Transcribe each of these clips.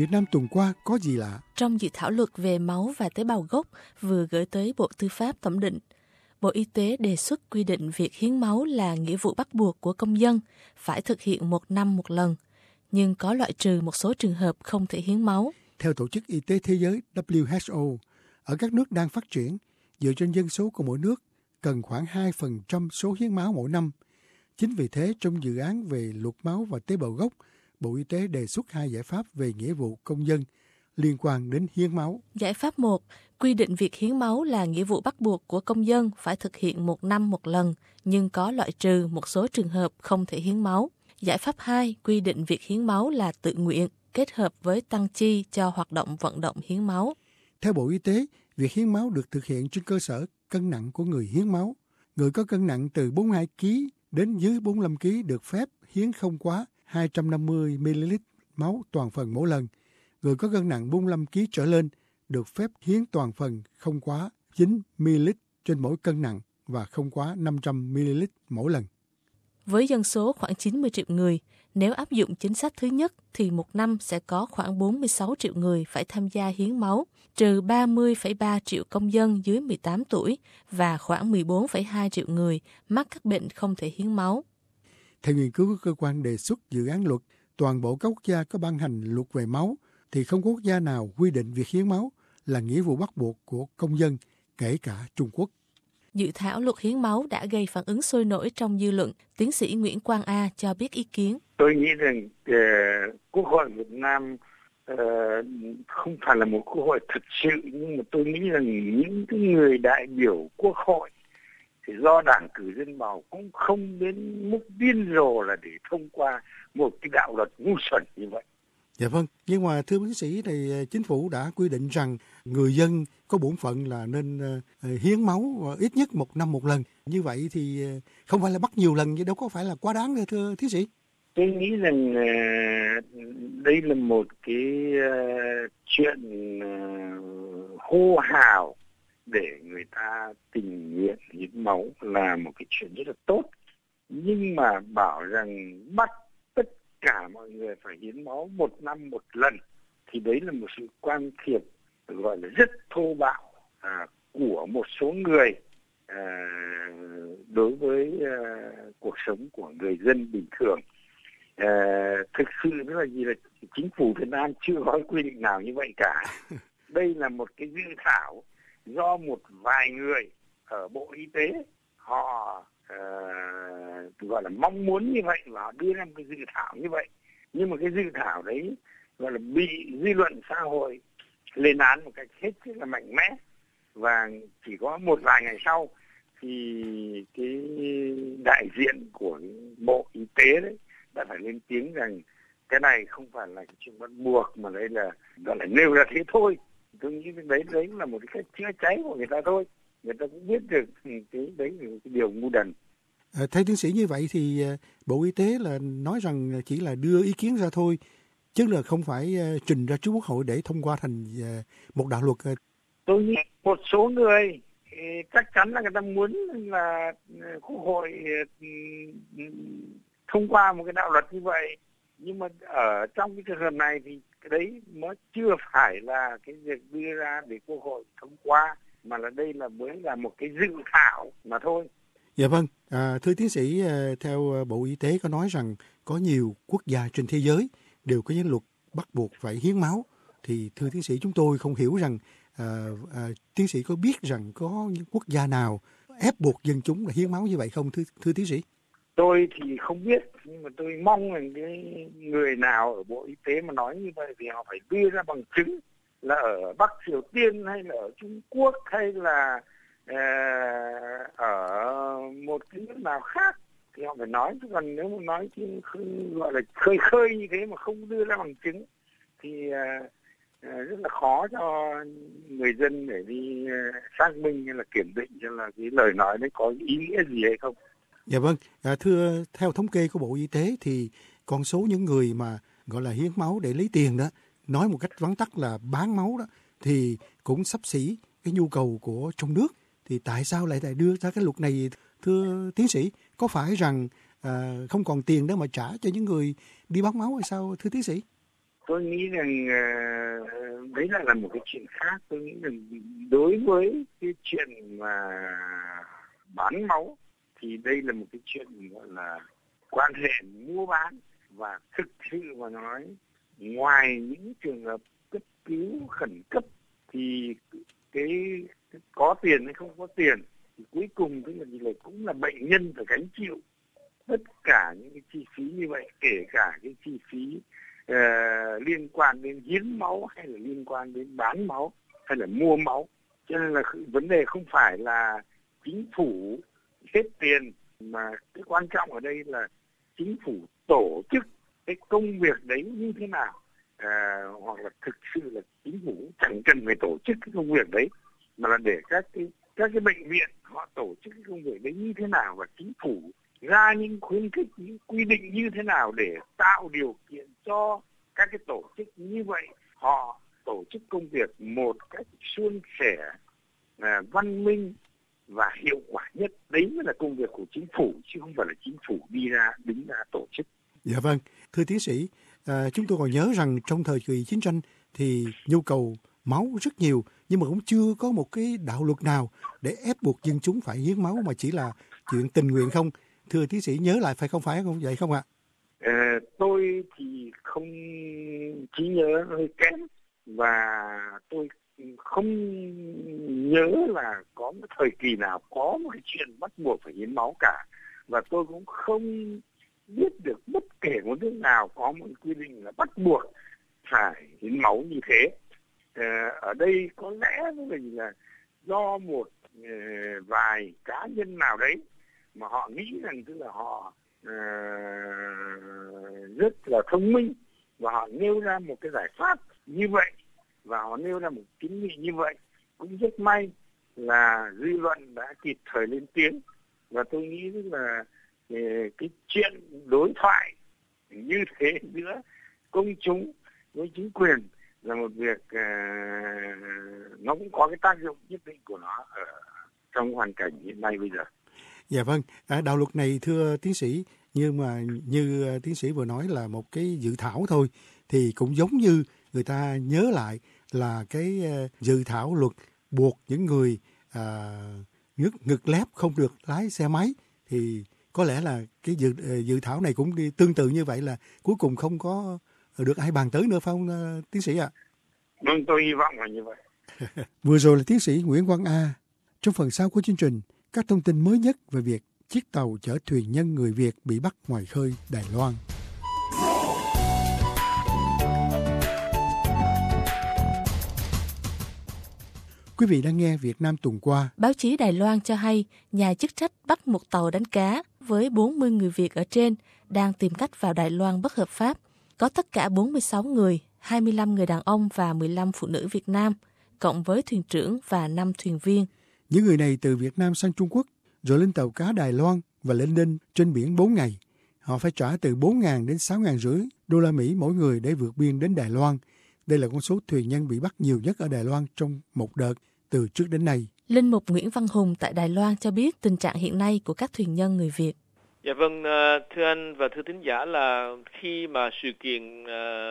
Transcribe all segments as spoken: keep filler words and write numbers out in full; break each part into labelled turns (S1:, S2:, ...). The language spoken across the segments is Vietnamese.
S1: Việt Nam tuần qua có gì lạ?
S2: Trong dự thảo luật về máu và tế bào gốc vừa gửi tới Bộ Tư pháp thẩm định, Bộ Y tế đề xuất quy định việc hiến máu là nghĩa vụ bắt buộc của công dân, phải thực hiện một năm một lần, nhưng có loại trừ một số trường hợp không thể hiến máu.
S1: Theo Tổ chức Y tế Thế giới W H O, ở các nước đang phát triển, dựa trên dân số của mỗi nước, cần khoảng hai phần trăm số hiến máu mỗi năm. Chính vì thế, trong dự án về luật máu và tế bào gốc, Bộ Y tế đề xuất hai giải pháp về nghĩa vụ công dân liên quan đến hiến máu.
S2: Giải pháp một, quy định việc hiến máu là nghĩa vụ bắt buộc của công dân phải thực hiện một năm một lần, nhưng có loại trừ một số trường hợp không thể hiến máu. Giải pháp hai, quy định việc hiến máu là tự nguyện, kết hợp với tăng chi cho hoạt động vận động hiến máu.
S1: Theo Bộ Y tế, việc hiến máu được thực hiện trên cơ sở cân nặng của người hiến máu. Người có cân nặng từ bốn mươi hai ki lô gam đến dưới bốn mươi lăm ki lô gam được phép hiến không quá hai trăm năm mươi mi-li-lít máu toàn phần mỗi lần. Người có cân nặng bốn mươi lăm ki lô gam trở lên được phép hiến toàn phần không quá chín mi-li-lít trên mỗi cân nặng và không quá năm trăm mi-li-lít mỗi lần. Với
S2: dân số khoảng chín mươi triệu người, nếu áp dụng chính sách thứ nhất thì một năm sẽ có khoảng bốn mươi sáu triệu người phải tham gia hiến máu, trừ ba mươi phẩy ba triệu công dân dưới mười tám tuổi và khoảng mười bốn phẩy hai triệu người mắc các bệnh không thể hiến máu.
S1: Theo nghiên cứu của cơ quan đề xuất dự án luật, toàn bộ các quốc gia có ban hành luật về máu thì không có quốc gia nào quy định việc hiến máu là nghĩa vụ bắt buộc của công dân, kể cả Trung Quốc.
S2: Dự thảo luật hiến máu đã gây phản ứng sôi nổi trong dư luận. Tiến sĩ Nguyễn Quang A cho biết ý kiến.
S3: Tôi nghĩ rằng uh, Quốc hội Việt Nam uh, không phải là một quốc hội thực sự, nhưng mà tôi nghĩ rằng những cái người đại biểu Quốc hội thì do đảng cử dân bầu cũng không đến mức điên rồ là để thông qua một cái đạo luật ngu xuẩn như vậy.
S1: Dạ vâng, nhưng mà thưa tiến sĩ thì chính phủ đã quy định rằng người dân có bổn phận là nên uh, hiến máu ít nhất một năm một lần. Như vậy thì uh, không phải là bắt nhiều lần, chứ đâu có phải là quá đáng đâu thưa tiến sĩ.
S3: Tôi nghĩ rằng uh, đây là một cái uh, chuyện uh, hô hào để người ta tình nguyện hiến máu là một cái chuyện rất là tốt. Nhưng mà bảo rằng bắt tất cả mọi người phải hiến máu một năm một lần thì đấy là một sự can thiệp gọi là rất thô bạo à, của một số người à, đối với à, cuộc sống của người dân bình thường. À, thực sự đó là gì là chính phủ Việt Nam chưa có quy định nào như vậy cả. Đây là một cái dự thảo do một vài người ở Bộ Y tế họ uh, gọi là mong muốn như vậy và họ đưa ra một cái dự thảo như vậy, nhưng mà cái dự thảo đấy gọi là bị dư luận xã hội lên án một cách hết sức là mạnh mẽ, và chỉ có một vài ngày sau thì cái đại diện của Bộ Y tế đấy đã phải lên tiếng rằng cái này không phải là cái chuyện bắt buộc mà đây là gọi là nêu ra thế thôi. Tôi nghĩ đấy đấy là một cái cách chữa cháy của người ta thôi. Người ta cũng biết được cái đấy là cái điều ngu đần.
S1: À, theo tiến sĩ như vậy thì Bộ Y tế là nói rằng chỉ là đưa ý kiến ra thôi, chứ là không phải trình ra trước Quốc hội để thông qua thành một đạo luật.
S3: Tôi nghĩ một số người chắc chắn là người ta muốn là Quốc hội thông qua một cái đạo luật như vậy, nhưng mà ở trong cái trường hợp này thì cái đấy nó chưa phải là cái việc đưa ra để Quốc hội thông qua, mà là đây là mới là một cái dự thảo mà thôi.
S1: Dạ vâng, à, thưa tiến sĩ, theo Bộ Y tế có nói rằng có nhiều quốc gia trên thế giới đều có những luật bắt buộc phải hiến máu. Thì thưa tiến sĩ, chúng tôi không hiểu rằng à, à, tiến sĩ có biết rằng có những quốc gia nào ép buộc dân chúng là hiến máu như vậy không, thưa, thưa tiến sĩ?
S3: Tôi thì không biết, nhưng mà tôi mong rằng cái người nào ở Bộ Y tế mà nói như vậy thì họ phải đưa ra bằng chứng là ở Bắc Triều Tiên hay là ở Trung Quốc hay là uh, ở một cái nước nào khác thì họ phải nói. Chứ còn nếu mà nói chứ gọi là khơi khơi như thế mà không đưa ra bằng chứng thì uh, uh, rất là khó cho người dân để đi uh, xác minh hay là kiểm định cho là cái lời nói đấy có ý nghĩa gì hay không.
S1: Dạ vâng, à, thưa theo thống kê của Bộ Y tế thì con số những người mà gọi là hiến máu để lấy tiền đó, nói một cách vắn tắt là bán máu đó, thì cũng xấp xỉ cái nhu cầu của trong nước. Thì tại sao lại lại đưa ra cái luật này, thưa tiến sĩ? Có phải rằng à, không còn tiền để mà trả cho những người đi bán máu hay sao, thưa tiến sĩ?
S3: Tôi nghĩ rằng uh, đấy là, là một cái chuyện khác. Tôi nghĩ rằng đối với cái chuyện mà bán máu thì đây là một cái chuyện gọi là quan hệ mua bán, và thực sự mà nói, ngoài những trường hợp cấp cứu khẩn cấp thì cái, cái có tiền hay không có tiền thì cuối cùng tức là gì là cũng là bệnh nhân phải gánh chịu tất cả những cái chi phí như vậy, kể cả cái chi phí uh, liên quan đến hiến máu hay là liên quan đến bán máu hay là mua máu. Cho nên là vấn đề không phải là chính phủ hết tiền, mà cái quan trọng ở đây là chính phủ tổ chức cái công việc đấy như thế nào, à, hoặc là thực sự là chính phủ chẳng cần phải tổ chức cái công việc đấy, mà là để các cái các cái bệnh viện họ tổ chức cái công việc đấy như thế nào, và chính phủ ra những khuyến khích, những quy định như thế nào để tạo điều kiện cho các cái tổ chức như vậy họ tổ chức công việc một cách suôn sẻ, à, văn minh và hiệu quả nhất. Đấy mới là công việc của chính phủ, chứ không phải là chính phủ đi ra đứng ra tổ chức.
S1: Dạ vâng, thưa tiến sĩ, à, chúng tôi còn nhớ rằng trong thời kỳ chiến tranh thì nhu cầu máu rất nhiều, nhưng mà cũng chưa có một cái đạo luật nào để ép buộc dân chúng phải hiến máu, mà chỉ là chuyện tình nguyện không. Thưa tiến sĩ nhớ lại phải không phải không vậy không ạ?
S3: À, tôi thì không trí nhớ hơi kém, và tôi không nhớ là có một thời kỳ nào có một cái chuyện bắt buộc phải hiến máu cả, và tôi cũng không biết được bất kể một nước nào có một quy định là bắt buộc phải hiến máu như thế. À, ở đây có lẽ là, là do một uh, vài cá nhân nào đấy mà họ nghĩ rằng tức là họ uh, rất là thông minh, và họ nêu ra một cái giải pháp như vậy, và họ nêu ra một kiến nghị như vậy. Cũng rất may là dư luận đã kịp thời lên tiếng, và tôi nghĩ là cái chuyện đối thoại như thế giữa công chúng với chính quyền là một việc uh, nó cũng có cái tác dụng nhất định của nó ở trong hoàn cảnh hiện nay bây giờ.
S1: Dạ vâng, à, đạo luật này thưa tiến sĩ, nhưng mà như tiến sĩ vừa nói là một cái dự thảo thôi, thì cũng giống như người ta nhớ lại là cái uh, dự thảo luật buộc những người uh, ngực, ngực lép không được lái xe máy, thì có lẽ là cái dự, dự thảo này cũng đi tương tự như vậy, là cuối cùng không có được ai bàn tới nữa phải không uh, tiến sĩ ạ?
S3: Vâng, tôi hy vọng là như vậy.
S1: Vừa rồi là tiến sĩ Nguyễn Quang A. Trong phần sau của chương trình, các thông tin mới nhất về việc chiếc tàu chở thuyền nhân người Việt bị bắt ngoài khơi Đài Loan. Quý vị đang nghe Việt Nam tuần qua.
S2: Báo chí Đài Loan cho hay nhà chức trách bắt một tàu đánh cá với bốn mươi người Việt ở trên đang tìm cách vào Đài Loan bất hợp pháp. Có tất cả bốn mươi sáu người, hai mươi lăm người đàn ông và mười lăm phụ nữ Việt Nam, cộng với thuyền trưởng và năm thuyền viên.
S1: Những người này từ Việt Nam sang Trung Quốc, rồi lên tàu cá Đài Loan và lên đên trên biển bốn ngày. Họ phải trả từ bốn nghìn đến sáu nghìn rưỡi đô la Mỹ mỗi người để vượt biên đến Đài Loan. Đây là con số thuyền nhân bị bắt nhiều nhất ở Đài Loan trong một đợt từ trước đến nay.
S2: Linh mục Nguyễn Văn Hùng tại Đài Loan cho biết tình trạng hiện nay của các thuyền nhân người Việt.
S4: Dạ vâng, thưa anh và thưa thính giả, là khi mà sự kiện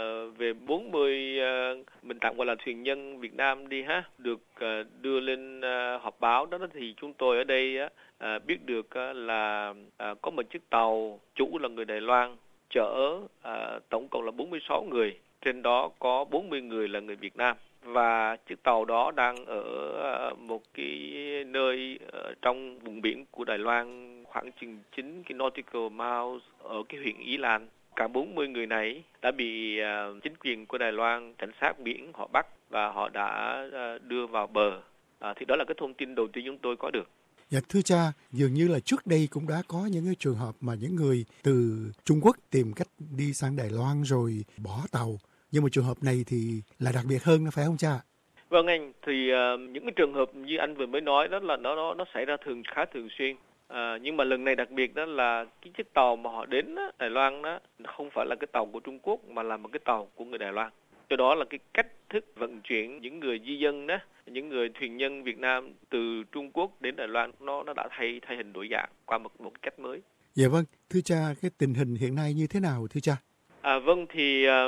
S4: về bốn mươi, mình tạm gọi là thuyền nhân Việt Nam đi ha, được đưa lên họp báo đó, thì chúng tôi ở đây biết được là có một chiếc tàu chủ là người Đài Loan chở tổng cộng là bốn mươi sáu người, trên đó có bốn mươi người là người Việt Nam. Và chiếc tàu đó đang ở một cái nơi trong vùng biển của Đài Loan, khoảng chừng chín cái nautical miles ở cái huyện Ý Lan. Cả bốn mươi người này đã bị uh, chính quyền của Đài Loan, cảnh sát biển họ bắt và họ đã uh, đưa vào bờ. Uh, thì đó là cái thông tin đầu tiên chúng tôi có được.
S1: Dạ thưa cha, dường như là trước đây cũng đã có những cái trường hợp mà những người từ Trung Quốc tìm cách đi sang Đài Loan rồi bỏ tàu. Nhưng mà trường hợp này thì là đặc biệt hơn, phải không cha?
S4: Vâng anh, thì uh, những cái trường hợp như anh vừa mới nói đó là nó nó nó xảy ra thường khá thường xuyên. À, nhưng mà lần này đặc biệt đó là cái chiếc tàu mà họ đến đó, Đài Loan đó, không phải là cái tàu của Trung Quốc mà là một cái tàu của người Đài Loan. Do đó là cái cách thức vận chuyển những người di dân đó, những người thuyền nhân Việt Nam từ Trung Quốc đến Đài Loan, nó nó đã thay thay hình đổi dạng qua một một cách mới.
S1: Dạ vâng, thưa cha, cái tình hình hiện nay như thế nào thưa cha?
S4: À vâng, thì uh,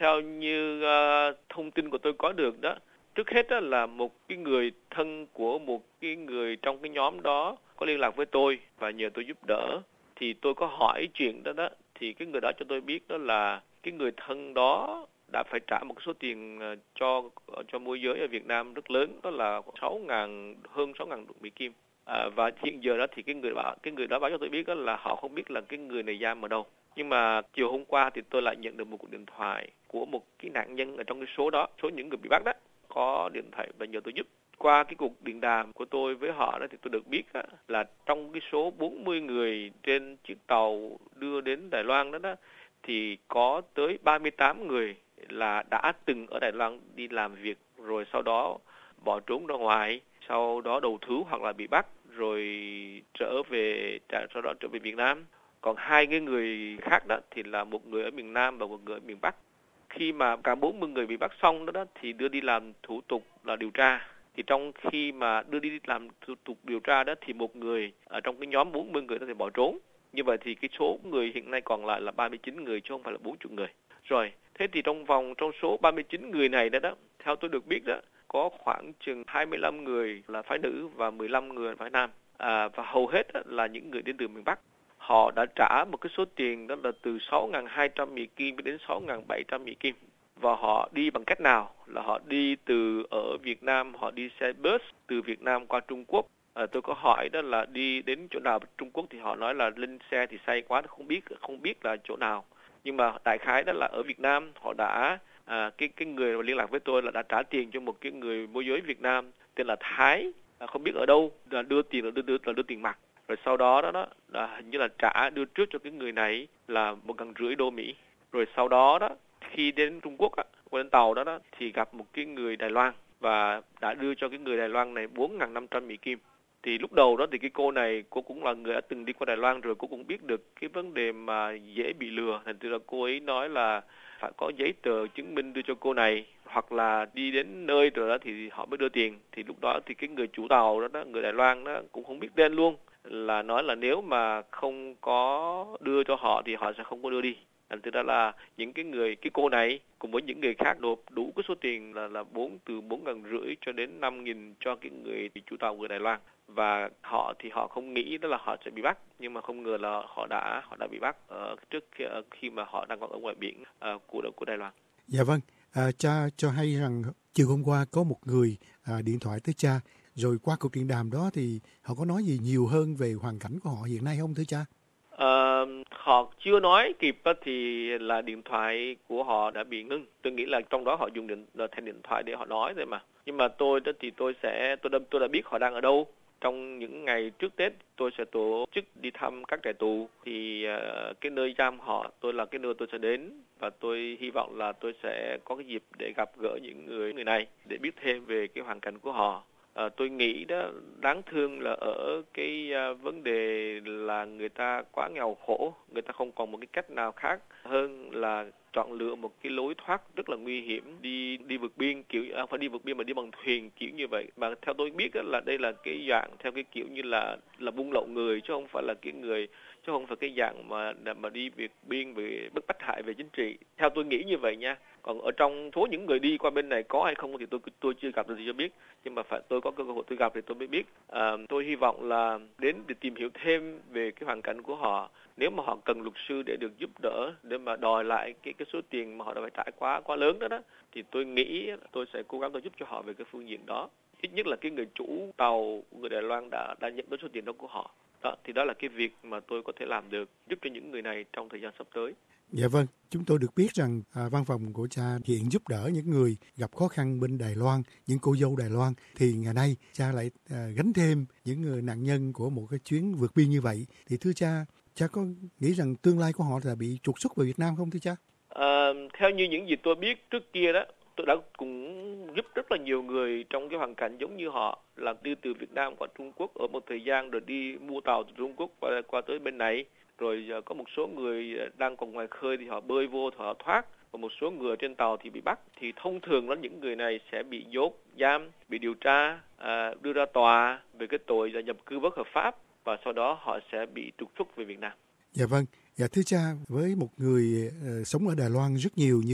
S4: theo như uh, thông tin của tôi có được đó, trước hết đó là một cái người thân của một cái người trong cái nhóm đó có liên lạc với tôi và nhờ tôi giúp đỡ. Thì tôi có hỏi chuyện đó đó, thì cái người đó cho tôi biết đó là cái người thân đó đã phải trả một số tiền cho cho môi giới ở Việt Nam rất lớn, đó là sáu ngàn hơn sáu ngàn Mỹ Kim. À, và hiện giờ đó thì cái người bảo cái người đó báo cho tôi biết đó là họ không biết là cái người này giam ở đâu. Nhưng mà chiều hôm qua thì tôi lại nhận được một cuộc điện thoại của một cái nạn nhân ở trong cái số đó, số những người bị bắt đó, có điện thoại và nhờ tôi giúp. Qua cái cuộc điện đàm của tôi với họ đó thì tôi được biết đó, là trong cái số bốn mươi người trên chiếc tàu đưa đến Đài Loan đó, đó thì có tới ba mươi tám người là đã từng ở Đài Loan đi làm việc rồi sau đó bỏ trốn ra ngoài, sau đó đầu thú hoặc là bị bắt rồi trở về sau đó trở về Việt Nam. Còn hai cái người khác đó thì là một người ở miền Nam và một người ở miền Bắc. Khi mà cả bốn mươi người bị bắt xong đó, đó thì đưa đi làm thủ tục là điều tra. Thì trong khi mà đưa đi làm thủ tục điều tra đó thì một người ở trong cái nhóm bốn mươi người đó thì bỏ trốn. Như vậy thì cái số người hiện nay còn lại là ba mươi chín người chứ không phải là bốn mươi người. Rồi, thế thì trong vòng trong số ba mươi chín người này đó, đó theo tôi được biết đó, có khoảng chừng hai mươi lăm người là phái nữ và mười lăm người là phái nam. À, và hầu hết đó là những người đến từ miền Bắc. Họ đã trả một cái số tiền đó là từ sáu nghìn hai trăm Mỹ Kim đến sáu nghìn bảy trăm Mỹ Kim. Và họ đi bằng cách nào? Là họ đi từ ở Việt Nam, họ đi xe bus từ Việt Nam qua Trung Quốc. À, tôi có hỏi đó là đi đến chỗ nào Trung Quốc thì họ nói là lên xe thì say quá, không biết không biết là chỗ nào. Nhưng mà đại khái đó là ở Việt Nam họ đã à, cái cái người mà liên lạc với tôi là đã trả tiền cho một cái người môi giới Việt Nam tên là Thái, à, không biết ở đâu, là đưa tiền là đưa đưa là đưa tiền mặt. Rồi sau đó đó, đó là hình như là trả đưa trước cho cái người này là một ngàn rưỡi đô Mỹ. Rồi sau đó đó khi đến Trung Quốc á, qua đến tàu đó đó thì gặp một cái người Đài Loan và đã đưa cho cái người Đài Loan này bốn nghìn năm trăm Mỹ Kim. Thì lúc đầu đó thì cái cô này cô cũng là người đã từng đi qua Đài Loan rồi, cô cũng biết được cái vấn đề mà dễ bị lừa, thành ra cô ấy nói là phải có giấy tờ chứng minh đưa cho cô này hoặc là đi đến nơi rồi đó thì họ mới đưa tiền. Thì lúc đó thì cái người chủ tàu đó, đó người Đài Loan đó cũng không biết tên luôn, là nói là nếu mà không có đưa cho họ thì họ sẽ không có đưa đi. Thành ra là những cái người cái cô này cùng với những người khác nộp đủ cái số tiền là là bốn từ bốn ngàn rưỡi cho đến năm nghìn cho cái người chủ tàu người Đài Loan. Và họ thì họ không nghĩ đó là họ sẽ bị bắt, nhưng mà không ngờ là họ đã họ đã bị bắt ở trước khi, khi mà họ đang còn ở ngoài biển uh, của của Đài Loan.
S1: Dạ vâng, à, cha cho hay rằng chiều hôm qua có một người à, điện thoại tới cha, rồi qua cuộc điện đàm đó thì họ có nói gì nhiều hơn về hoàn cảnh của họ hiện nay không thưa cha?
S4: Uh, họ chưa nói kịp thì là điện thoại của họ đã bị ngưng. Tôi nghĩ là trong đó họ dùng điện thành điện thoại để họ nói thôi mà. Nhưng mà tôi thì tôi sẽ tôi đã, tôi đã biết họ đang ở đâu. Trong những ngày trước Tết tôi sẽ tổ chức đi thăm các trại tù, thì uh, cái nơi giam họ tôi là cái nơi tôi sẽ đến, và tôi hy vọng là tôi sẽ có cái dịp để gặp gỡ những người người này để biết thêm về cái hoàn cảnh của họ. À, tôi nghĩ đó đáng thương là ở cái uh, vấn đề là người ta quá nghèo khổ, người ta không còn một cái cách nào khác hơn là chọn lựa một cái lối thoát rất là nguy hiểm, đi đi vượt biên, kiểu à, phải đi vượt biên mà đi bằng thuyền kiểu như vậy. Mà theo tôi biết đó, là đây là cái dạng theo cái kiểu như là là buôn lậu người, chứ không phải là cái người chứ không phải cái dạng mà mà đi vượt biên về bức bách hại về chính trị. Theo tôi nghĩ như vậy nha. Còn ở trong số những người đi qua bên này có hay không thì tôi tôi chưa gặp được gì cho biết, nhưng mà phải tôi có cơ hội tôi gặp thì tôi mới biết. À, tôi hy vọng là đến để tìm hiểu thêm về cái hoàn cảnh của họ. Nếu mà họ cần luật sư để được giúp đỡ để mà đòi lại cái cái số tiền mà họ đã phải trải quá quá lớn đó đó, thì tôi nghĩ tôi sẽ cố gắng tôi giúp cho họ về cái phương diện đó. Ít nhất là cái người chủ tàu người Đài Loan đã đã nhận đến số tiền đó của họ. Đó, thì đó là cái việc mà tôi có thể làm được, giúp cho những người này trong thời gian sắp tới.
S1: Dạ vâng, chúng tôi được biết rằng à, văn phòng của cha hiện giúp đỡ những người gặp khó khăn bên Đài Loan, những cô dâu Đài Loan, thì ngày nay cha lại à, gánh thêm những người nạn nhân của một cái chuyến vượt biên như vậy. Thì thưa cha, cha có nghĩ rằng tương lai của họ là bị trục xuất về Việt Nam không thưa cha?
S4: À, theo như những gì tôi biết trước kia đó, tôi đã cũng giúp rất là nhiều người trong cái hoàn cảnh giống như họ, là đi từ Việt Nam qua Trung Quốc ở một thời gian rồi đi mua tàu từ Trung Quốc qua, qua tới bên này. Rồi có một số người đang còn ngoài khơi thì họ bơi vô, họ thoát. Và một số người trên tàu thì bị bắt. Thì thông thường là những người này sẽ bị nhốt, giam, bị điều tra, à, đưa ra tòa về cái tội là nhập cư bất hợp pháp. Và sau đó họ sẽ bị trục xuất về Việt Nam.
S1: Dạ vâng, dạ thưa cha, với một người uh, sống ở Đài Loan rất nhiều như cha,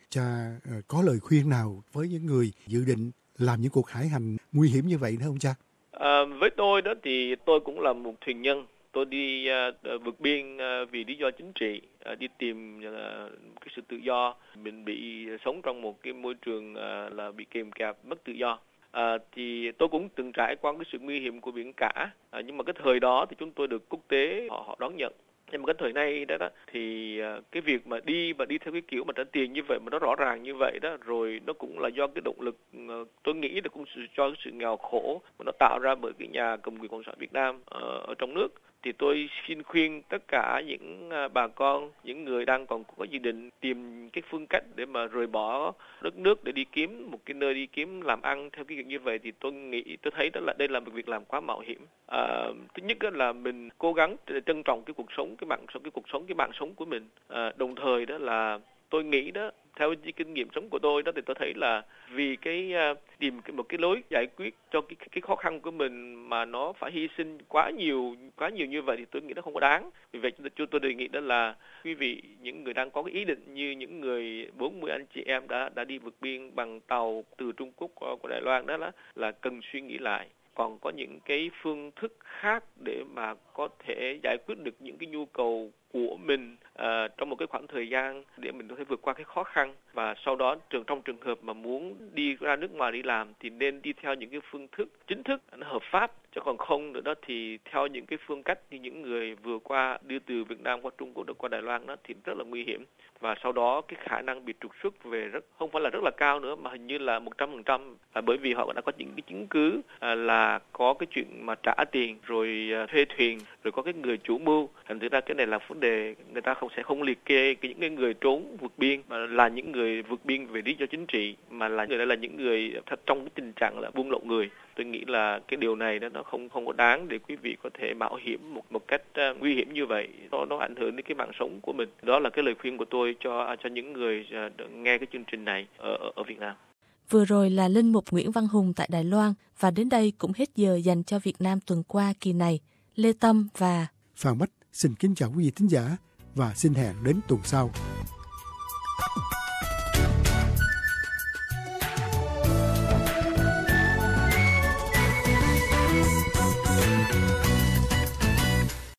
S1: cha uh, có lời khuyên nào với những người dự định làm những cuộc hải hành nguy hiểm như vậy nữa không cha?
S4: À, với tôi đó thì tôi cũng là một thuyền nhân. Tôi đi uh, vượt biên uh, vì lý do chính trị, uh, đi tìm uh, cái sự tự do. Mình bị sống trong một cái môi trường uh, là bị kìm kẹp, mất tự do. À, thì tôi cũng từng trải qua cái sự nguy hiểm của biển cả, à, nhưng mà cái thời đó thì chúng tôi được quốc tế họ, họ đón nhận. Nhưng mà cái thời nay đó, đó thì cái việc mà đi và đi theo cái kiểu mà trả tiền như vậy mà nó rõ ràng như vậy đó, rồi nó cũng là do cái động lực, tôi nghĩ là cũng cho cái sự nghèo khổ mà nó tạo ra bởi cái nhà cầm quyền cộng sản Việt Nam ở, ở trong nước. Thì tôi xin khuyên tất cả những bà con, những người đang còn có dự định tìm cái phương cách để mà rời bỏ đất nước để đi kiếm một cái nơi đi kiếm làm ăn theo cái kiểu như vậy, thì tôi nghĩ, tôi thấy đó là đây là một việc làm quá mạo hiểm. À, thứ nhất là mình cố gắng trân trọng cái cuộc sống, cái mạng sống, cái cuộc sống, cái mạng sống của mình. À, đồng thời đó là tôi nghĩ đó, theo cái kinh nghiệm sống của tôi đó, thì tôi thấy là vì cái uh, tìm một cái lối giải quyết cho cái cái khó khăn của mình mà nó phải hy sinh quá nhiều quá nhiều như vậy thì tôi nghĩ nó không có đáng. Vì vậy chúng tôi đề nghị đó là quý vị, những người đang có cái ý định như những người bốn mươi anh chị em đã đã đi vượt biên bằng tàu từ Trung Quốc qua Đài Loan đó là là cần suy nghĩ lại. Còn có những cái phương thức khác để mà có thể giải quyết được những cái nhu cầu của mình uh, trong một cái khoảng thời gian để mình có thể vượt qua cái khó khăn, và sau đó trường trong trường hợp mà muốn đi ra nước ngoài đi làm thì nên đi theo những cái phương thức chính thức, nó hợp pháp, chứ còn không nữa đó thì theo những cái phương cách như những người vừa qua đưa từ Việt Nam qua Trung Quốc được qua Đài Loan đó thì rất là nguy hiểm, và sau đó cái khả năng bị trục xuất về rất không phải là rất là cao nữa mà hình như là một trăm phần trăm, là bởi vì họ đã có những cái chứng cứ à, là có cái chuyện mà trả tiền rồi à, thuê thuyền rồi có cái người chủ mưu. Thành thực ra cái này là vấn đề người ta không sẽ không liệt kê những cái người trốn vượt biên mà là những người vượt biên về lý do chính trị, mà là người đó là những người trong cái tình trạng là buôn lậu người. Tôi nghĩ là cái điều này đó nó không không có đáng để quý vị có thể mạo hiểm một một cách uh, nguy hiểm như vậy, nó nó ảnh hưởng đến cái mạng sống của mình. Đó là cái lời khuyên của tôi cho cho những người uh, nghe cái chương trình này ở ở, ở Việt Nam.
S2: Vừa rồi là Linh Mục Nguyễn Văn Hùng tại Đài Loan, và đến đây cũng hết giờ dành cho Việt Nam tuần qua kỳ này. Lê Tâm và
S1: Phan Bách xin kính chào quý vị thính giả và xin hẹn đến tuần sau.